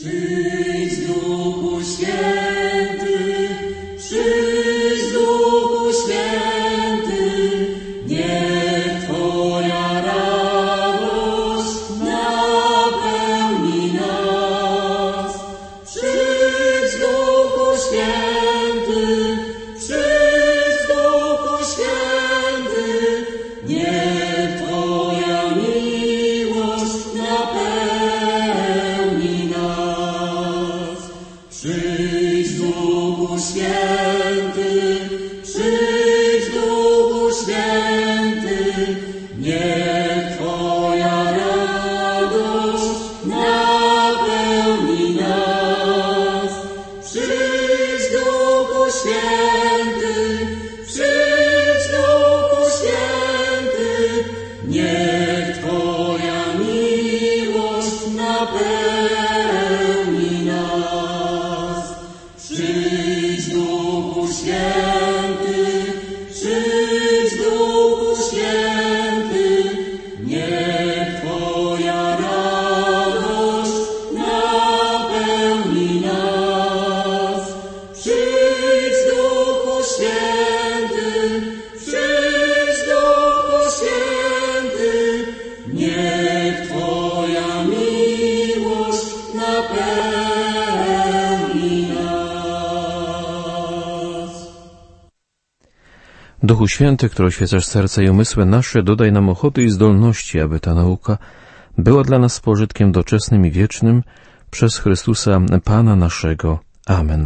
Duchu Święty, który oświecasz serca i umysły nasze, dodaj nam ochoty i zdolności, aby ta nauka była dla nas pożytkiem doczesnym i wiecznym przez Chrystusa Pana naszego. Amen.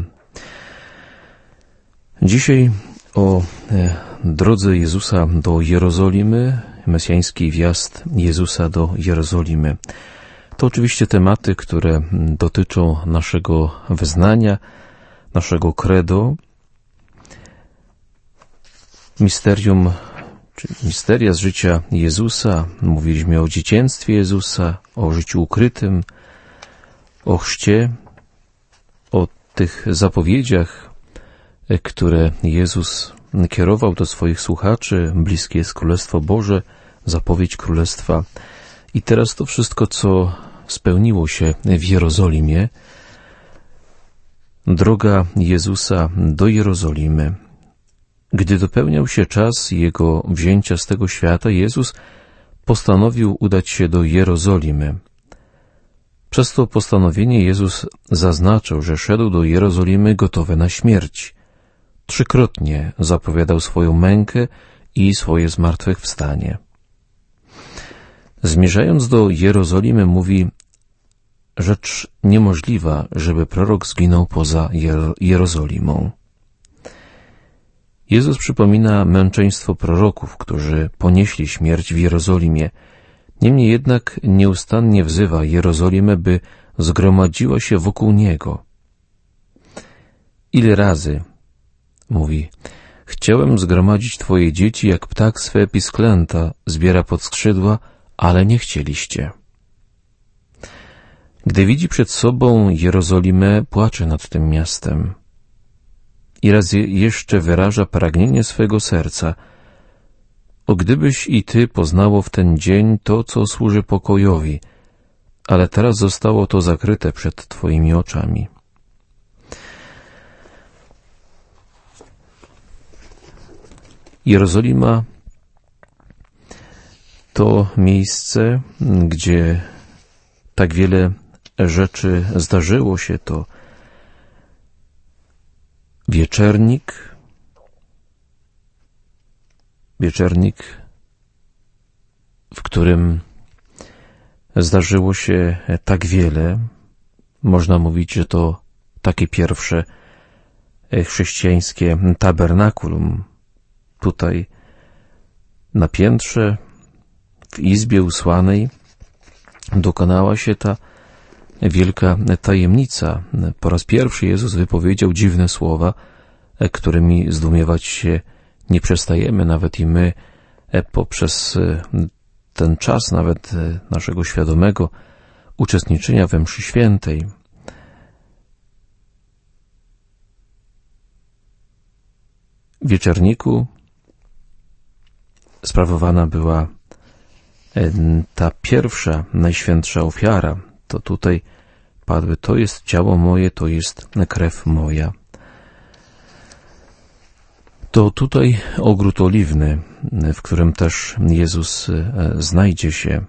Dzisiaj o drodze Jezusa do Jerozolimy, mesjański wjazd Jezusa do Jerozolimy. To oczywiście tematy, które dotyczą naszego wyznania, naszego credo, misterium, czy misteria z życia Jezusa. Mówiliśmy o dzieciństwie Jezusa, o życiu ukrytym, o chrzcie, o tych zapowiedziach, które Jezus kierował do swoich słuchaczy. Bliskie jest Królestwo Boże, zapowiedź Królestwa. I teraz to wszystko, co spełniło się w Jerozolimie. Droga Jezusa do Jerozolimy. Gdy dopełniał się czas Jego wzięcia z tego świata, Jezus postanowił udać się do Jerozolimy. Przez to postanowienie Jezus zaznaczył, że szedł do Jerozolimy gotowy na śmierć. Trzykrotnie zapowiadał swoją mękę i swoje zmartwychwstanie. Zmierzając do Jerozolimy, mówi: rzecz niemożliwa, żeby prorok zginął poza Jerozolimą. Jezus przypomina męczeństwo proroków, którzy ponieśli śmierć w Jerozolimie. Niemniej jednak nieustannie wzywa Jerozolimę, by zgromadziła się wokół Niego. Ile razy, mówi, chciałem zgromadzić Twoje dzieci, jak ptak swe pisklęta zbiera pod skrzydła, ale nie chcieliście. Gdy widzi przed sobą Jerozolimę, płacze nad tym miastem. I raz jeszcze wyraża pragnienie swego serca. O gdybyś i Ty poznało w ten dzień to, co służy pokojowi, ale teraz zostało to zakryte przed Twoimi oczami. Jerozolima to miejsce, gdzie tak wiele rzeczy zdarzyło się. To wieczernik, w którym zdarzyło się tak wiele. Można mówić, że to takie pierwsze chrześcijańskie tabernakulum. Tutaj na piętrze, w izbie usłanej, dokonała się ta wielka tajemnica. Po raz pierwszy Jezus wypowiedział dziwne słowa, którymi zdumiewać się nie przestajemy, nawet i my, poprzez ten czas nawet naszego świadomego uczestniczenia we mszy świętej. W wieczorniku sprawowana była ta pierwsza, najświętsza ofiara. To tutaj padły. To jest ciało moje, to jest krew moja. To tutaj ogród oliwny, w którym też Jezus znajdzie się.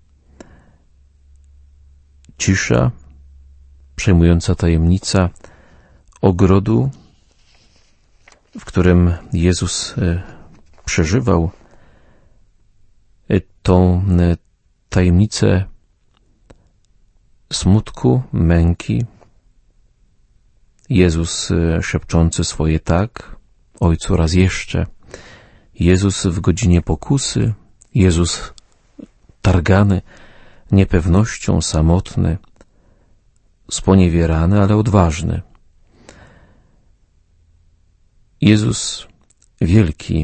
Cisza, przejmująca tajemnica ogrodu, w którym Jezus przeżywał tą tajemnicę smutku, męki. Jezus szepczący swoje tak, Ojcu raz jeszcze. Jezus w godzinie pokusy, Jezus targany niepewnością, samotny, sponiewierany, ale odważny. Jezus wielki,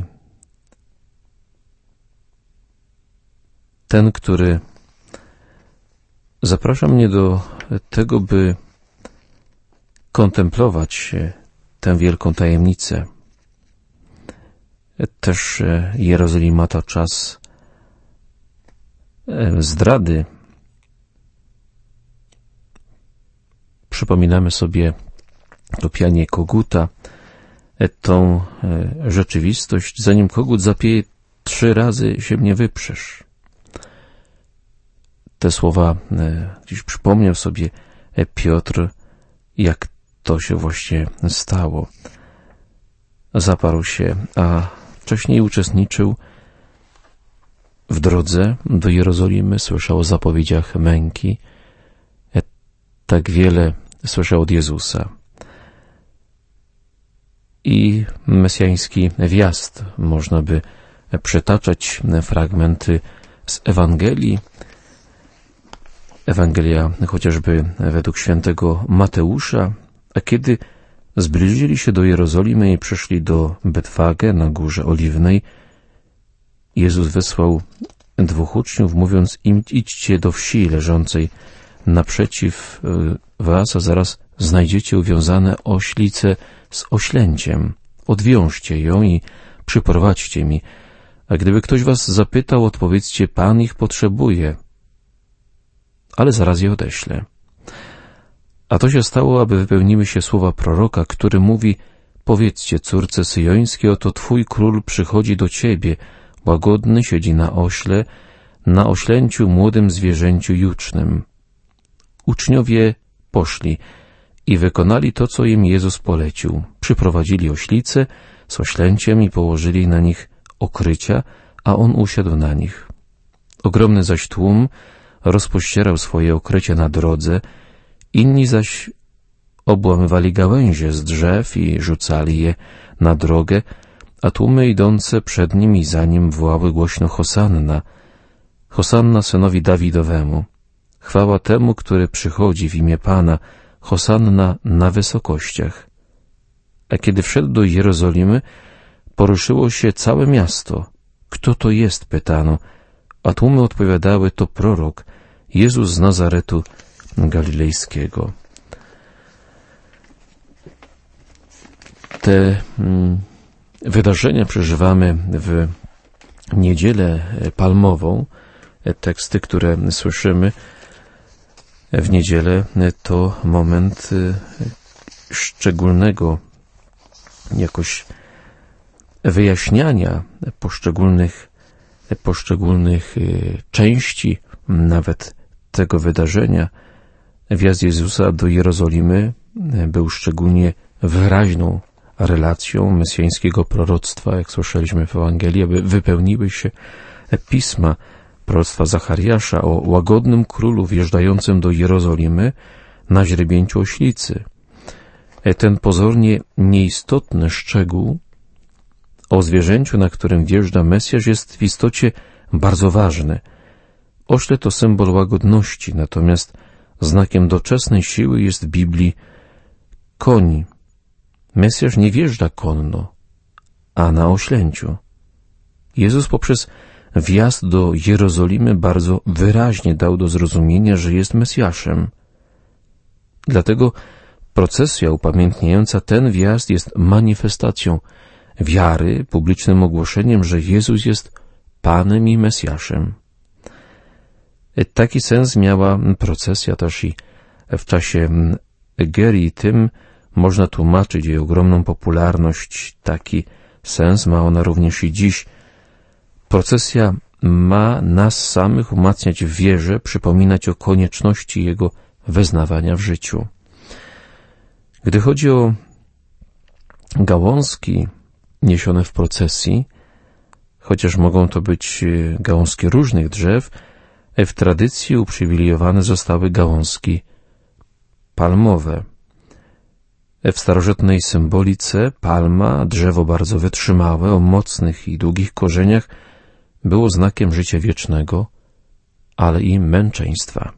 ten, który zaprasza mnie do tego, by kontemplować tę wielką tajemnicę. Też Jerozolima to czas zdrady. Przypominamy sobie to pianie koguta, tą rzeczywistość. Zanim kogut zapieje, 3 razy się mnie wyprzesz. Te słowa dziś przypomniał sobie Piotr, jak to się właśnie stało. Zaparł się, a wcześniej uczestniczył w drodze do Jerozolimy, słyszał o zapowiedziach męki. Tak wiele słyszał od Jezusa. I mesjański wjazd, można by przytaczać fragmenty z Ewangelii. Ewangelia chociażby według świętego Mateusza, a kiedy zbliżyli się do Jerozolimy i przyszli do Betfage na Górze Oliwnej, Jezus wysłał 2 uczniów, mówiąc im: idźcie do wsi leżącej naprzeciw was, a zaraz znajdziecie uwiązane oślice z oślęciem. Odwiążcie ją i przyprowadźcie mi. A gdyby ktoś was zapytał, odpowiedzcie: Pan ich potrzebuje, ale zaraz je odeślę. A to się stało, aby wypełniły się słowa proroka, który mówi: powiedzcie córce syjońskiej, oto twój król przychodzi do ciebie, łagodny, siedzi na ośle, na oślęciu młodym zwierzęciu jucznym. Uczniowie poszli i wykonali to, co im Jezus polecił. Przyprowadzili oślice z oślęciem i położyli na nich okrycia, a on usiadł na nich. Ogromny zaś tłum rozpościerał swoje okrycie na drodze, inni zaś obłamywali gałęzie z drzew i rzucali je na drogę, a tłumy idące przed nim i za nim wołały głośno: Hosanna! Hosanna synowi Dawidowemu! Chwała temu, który przychodzi w imię Pana! Hosanna na wysokościach! A kiedy wszedł do Jerozolimy, poruszyło się całe miasto. Kto to jest? Pytano, a tłumy odpowiadały: to prorok, Jezus z Nazaretu Galilejskiego. Te wydarzenia przeżywamy w Niedzielę Palmową. Teksty, które słyszymy w niedzielę, to moment szczególnego jakoś wyjaśniania poszczególnych części nawet tego wydarzenia. Wjazd Jezusa do Jerozolimy był szczególnie wyraźną relacją mesjańskiego proroctwa, jak słyszeliśmy w Ewangelii, aby wypełniły się pisma proroctwa Zachariasza o łagodnym królu wjeżdżającym do Jerozolimy na źrebięciu oślicy. Ten pozornie nieistotny szczegół o zwierzęciu, na którym wjeżdża Mesjasz, jest w istocie bardzo ważny. Ośle to symbol łagodności, natomiast znakiem doczesnej siły jest w Biblii koń. Mesjasz nie wjeżdża konno, a na oślęciu. Jezus poprzez wjazd do Jerozolimy bardzo wyraźnie dał do zrozumienia, że jest Mesjaszem. Dlatego procesja upamiętniająca ten wjazd jest manifestacją wiary, publicznym ogłoszeniem, że Jezus jest Panem i Mesjaszem. Taki sens miała procesja też i w czasie Egerii. Tym można tłumaczyć jej ogromną popularność. Taki sens ma ona również i dziś. Procesja ma nas samych umacniać w wierze, przypominać o konieczności jego wyznawania w życiu. Gdy chodzi o gałązki niesione w procesji, chociaż mogą to być gałązki różnych drzew, w tradycji uprzywilejowane zostały gałązki palmowe. W starożytnej symbolice palma, drzewo bardzo wytrzymałe, o mocnych i długich korzeniach, było znakiem życia wiecznego, ale i męczeństwa.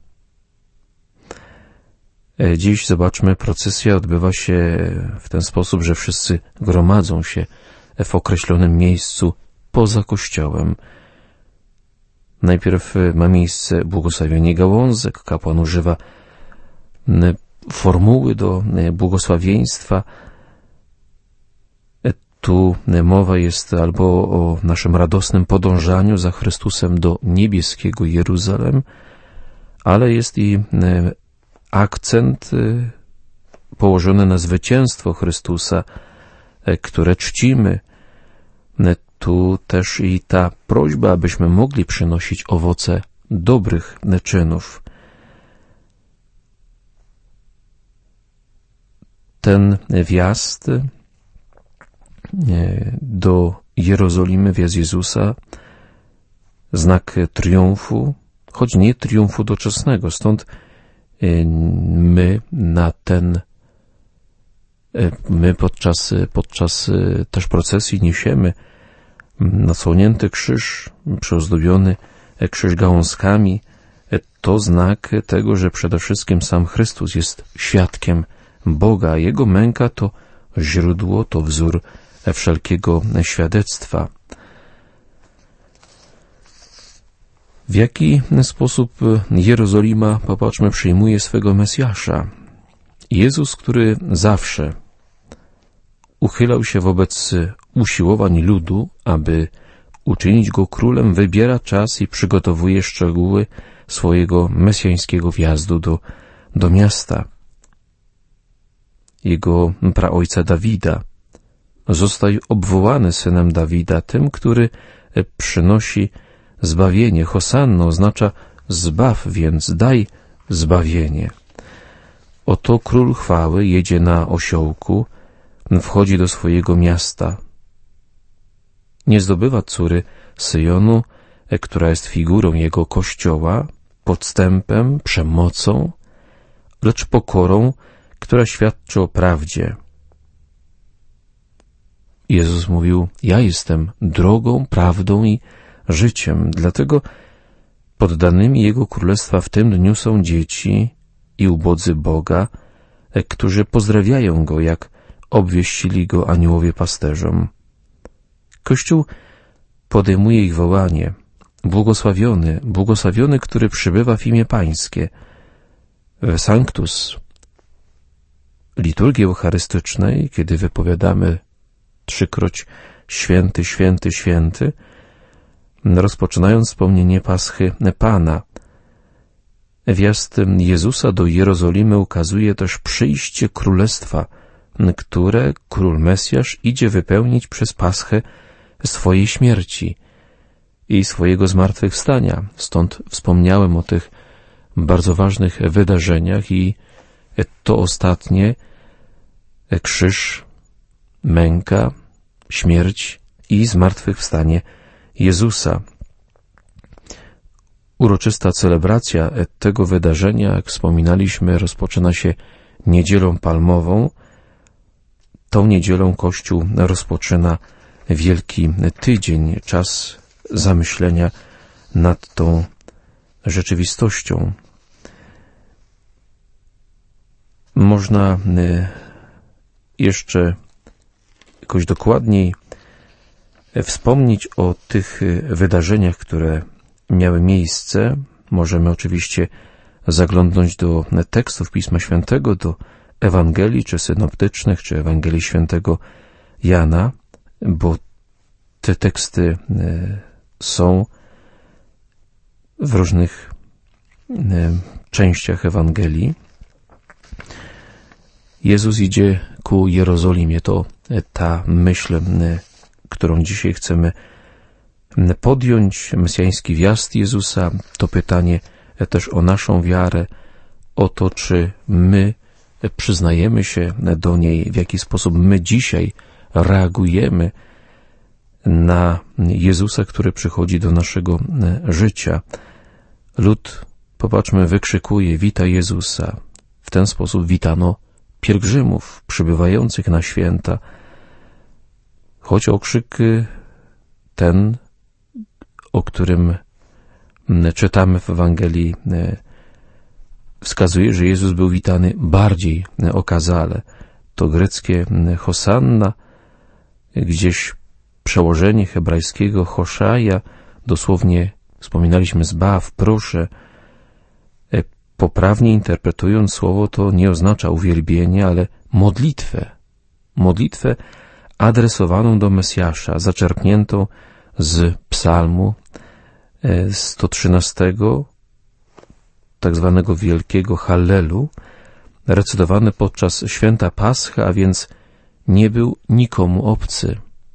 Dziś, zobaczmy, procesja odbywa się w ten sposób, że wszyscy gromadzą się w określonym miejscu poza kościołem. Najpierw ma miejsce błogosławienie gałązek, kapłan używa formuły do błogosławieństwa. Tu mowa jest albo o naszym radosnym podążaniu za Chrystusem do niebieskiego Jeruzalem, ale jest i akcent położony na zwycięstwo Chrystusa, które czcimy. Tu też i ta prośba, abyśmy mogli przynosić owoce dobrych czynów. Ten wjazd do Jerozolimy, wjazd Jezusa, znak triumfu, choć nie triumfu doczesnego. Stąd my podczas też procesji niesiemy nasłonięty krzyż, przyozdobiony krzyż gałązkami. To znak tego, że przede wszystkim sam Chrystus jest świadkiem Boga. Jego męka to źródło, to wzór wszelkiego świadectwa. W jaki sposób Jerozolima, popatrzmy, przyjmuje swego Mesjasza? Jezus, który zawsze uchylał się wobec usiłowań ludu, aby uczynić go królem, wybiera czas i przygotowuje szczegóły swojego mesjańskiego wjazdu do miasta. Jego praojca Dawida zostaje obwołany synem Dawida, tym, który przynosi zbawienie. Hosanna oznacza zbaw, więc daj zbawienie. Oto król chwały jedzie na osiołku, wchodzi do swojego miasta. Nie zdobywa córy Syjonu, która jest figurą jego kościoła, podstępem, przemocą, lecz pokorą, która świadczy o prawdzie. Jezus mówił: ja jestem drogą, prawdą i życiem. Dlatego poddanymi Jego Królestwa w tym dniu są dzieci i ubodzy Boga, którzy pozdrawiają Go, jak obwieścili Go aniołowie pasterzom. Kościół podejmuje ich wołanie: błogosławiony, błogosławiony, który przybywa w imię Pańskie. W Sanctus, liturgii eucharystycznej, kiedy wypowiadamy trzykroć święty, święty, święty, rozpoczynając wspomnienie Paschy Pana. Wjazd Jezusa do Jerozolimy ukazuje też przyjście Królestwa, które Król Mesjasz idzie wypełnić przez Paschę swojej śmierci i swojego zmartwychwstania. Stąd wspomniałem o tych bardzo ważnych wydarzeniach i to ostatnie, krzyż, męka, śmierć i zmartwychwstanie Jezusa. Uroczysta celebracja tego wydarzenia, jak wspominaliśmy, rozpoczyna się Niedzielą Palmową. Tą niedzielą Kościół rozpoczyna Wielki Tydzień, czas zamyślenia nad tą rzeczywistością. Można jeszcze jakoś dokładniej wspomnieć o tych wydarzeniach, które miały miejsce. Możemy oczywiście zaglądnąć do tekstów Pisma Świętego, do Ewangelii, czy synoptycznych, czy Ewangelii Świętego Jana, bo te teksty są w różnych częściach Ewangelii. Jezus idzie ku Jerozolimie. To ta myśl, którą dzisiaj chcemy podjąć. Mesjański wjazd Jezusa, to pytanie też o naszą wiarę, o to, czy my przyznajemy się do niej, w jaki sposób my dzisiaj reagujemy na Jezusa, który przychodzi do naszego życia. Lud, popatrzmy, wykrzykuje: witaj Jezusa. W ten sposób witano pielgrzymów przybywających na święta. Choć okrzyk ten, o którym czytamy w Ewangelii, wskazuje, że Jezus był witany bardziej okazale. To greckie hosanna, gdzieś przełożenie hebrajskiego hoszaja, dosłownie wspominaliśmy zbaw, proszę. Poprawnie interpretując słowo, to nie oznacza uwielbienie, ale modlitwę. Modlitwę adresowaną do Mesjasza, zaczerpniętą z psalmu 113, tak zwanego wielkiego Hallelu, recytowany podczas święta Paschy, a więc nie był nikomu obcy.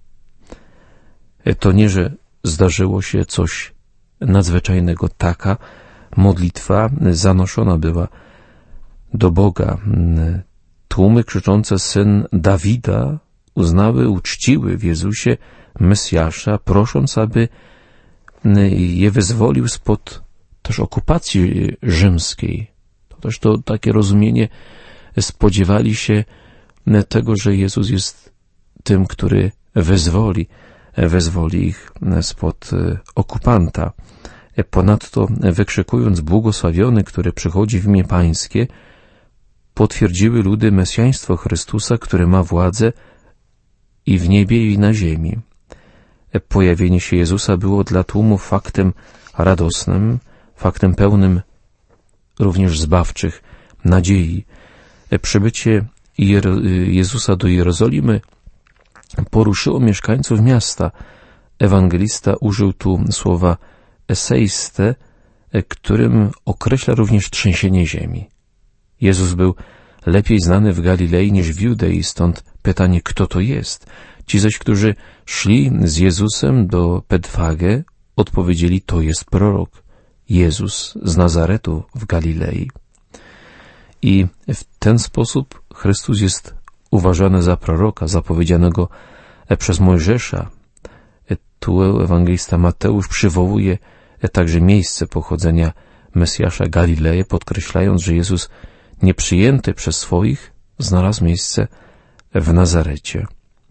To nie, że zdarzyło się coś nadzwyczajnego. Taka modlitwa zanoszona była do Boga. Tłumy krzyczące Syn Dawida uznały, uczciły w Jezusie Mesjasza, prosząc, aby je wyzwolił spod też okupacji rzymskiej. To też to takie rozumienie, spodziewali się tego, że Jezus jest tym, który wyzwoli ich spod okupanta. Ponadto wykrzykując błogosławiony, który przychodzi w imię Pańskie, potwierdziły ludy mesjaństwo Chrystusa, który ma władzę i w niebie, i na ziemi. Pojawienie się Jezusa było dla tłumów faktem radosnym, faktem pełnym również zbawczych nadziei. Przybycie Jezusa do Jerozolimy poruszyło mieszkańców miasta. Ewangelista użył tu słowa eseiste, którym określa również trzęsienie ziemi. Jezus był lepiej znany w Galilei niż w Judei, stąd pytanie, kto to jest. Ci zaś, którzy szli z Jezusem do Betfage, odpowiedzieli: to jest prorok, Jezus z Nazaretu w Galilei. I w ten sposób Chrystus jest uważany za proroka, zapowiedzianego przez Mojżesza. Tu ewangelista Mateusz przywołuje także miejsce pochodzenia Mesjasza, Galileję, podkreślając, że Jezus nieprzyjęty przez swoich znalazł miejsce w Nazarecie.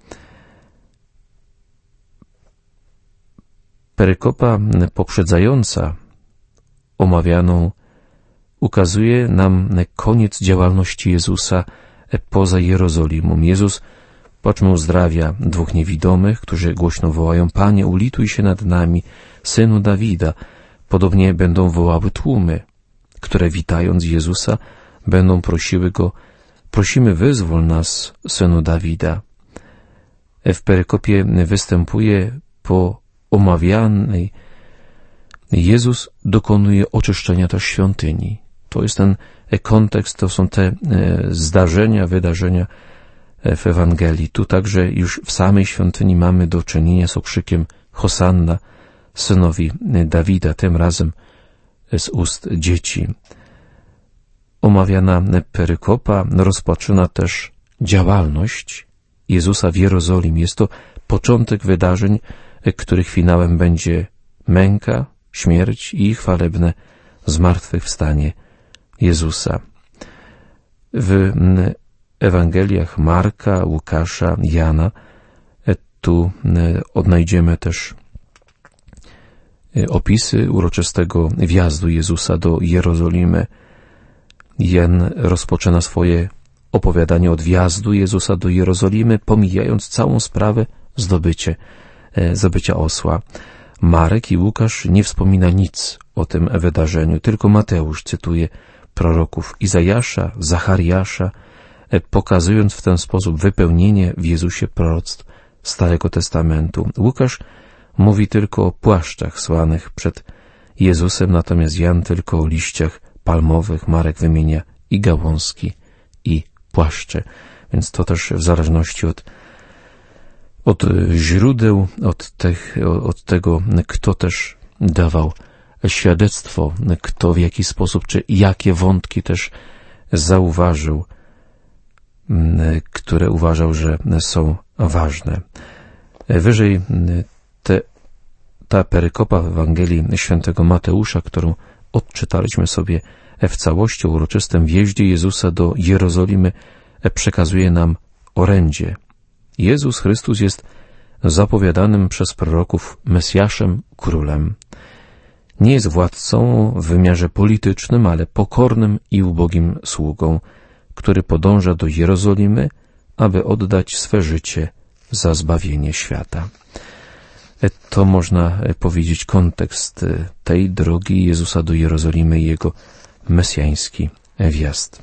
Perykopa poprzedzająca omawianą ukazuje nam koniec działalności Jezusa poza Jerozolimą. Jezus, patrzmy, uzdrawia 2 niewidomych, którzy głośno wołają: Panie, ulituj się nad nami, Synu Dawida. Podobnie będą wołały tłumy, które witając Jezusa będą prosiły Go: prosimy, wyzwól nas, Synu Dawida. W perykopie występuje po omawianej Jezus dokonuje oczyszczenia też świątyni. To jest ten kontekst, to są te zdarzenia, wydarzenia w Ewangelii. Tu także już w samej świątyni mamy do czynienia z okrzykiem Hosanna Synowi Dawida, tym razem z ust dzieci. Omawiana perykopa rozpoczyna też działalność Jezusa w Jerozolimie. Jest to początek wydarzeń, których finałem będzie męka, śmierć i chwalebne zmartwychwstanie Jezusa. W Ewangeliach Marka, Łukasza, Jana tu odnajdziemy też opisy uroczystego wjazdu Jezusa do Jerozolimy. Jan rozpoczyna swoje opowiadanie od wjazdu Jezusa do Jerozolimy, pomijając całą sprawę zdobycia osła. Marek i Łukasz nie wspomina nic o tym wydarzeniu, tylko Mateusz cytuje proroków Izajasza, Zachariasza, pokazując w ten sposób wypełnienie w Jezusie proroctw Starego Testamentu. Łukasz mówi tylko o płaszczach słanych przed Jezusem, natomiast Jan tylko o liściach palmowych. Marek wymienia i gałązki i płaszcze. Więc to też w zależności od źródeł, od tego, kto też dawał świadectwo, kto w jaki sposób, czy jakie wątki też zauważył, które uważał, że są ważne. Wyżej ta perykopa w Ewangelii Świętego Mateusza, którą odczytaliśmy sobie w całości o uroczystym wjeździe Jezusa do Jerozolimy, przekazuje nam orędzie. Jezus Chrystus jest zapowiadanym przez proroków Mesjaszem, Królem. Nie jest władcą w wymiarze politycznym, ale pokornym i ubogim sługą, który podąża do Jerozolimy, aby oddać swe życie za zbawienie świata. To można powiedzieć kontekst tej drogi Jezusa do Jerozolimy i jego mesjański wjazd.